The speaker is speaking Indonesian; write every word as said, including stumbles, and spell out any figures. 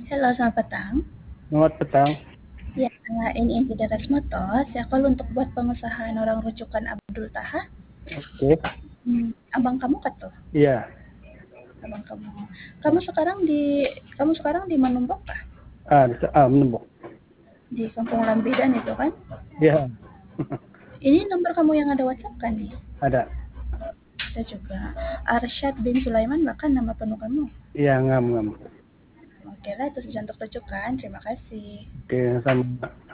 Halo, selamat petang. Selamat petang. Ya, ini Inti Daras Motos. Ya, call untuk buat pengusahaan orang rujukan Abdul Taha. Oke. Hmm, abang kamu kan tuh? Iya. Abang kamu. Kamu sekarang di kamu sekarang di Manumbok kah? Ah, bisa- ah menembuk. Di Kampung Lambidan itu kan? Iya, Ini nomor kamu yang ada WhatsApp kan nih? ada. Ada juga. Arsyad bin Sulaiman bahkan nama penuh kamu. Iya, ngam ngam. Oke lah, itu saja untuk rujukan. Terima kasih. Oke, sama.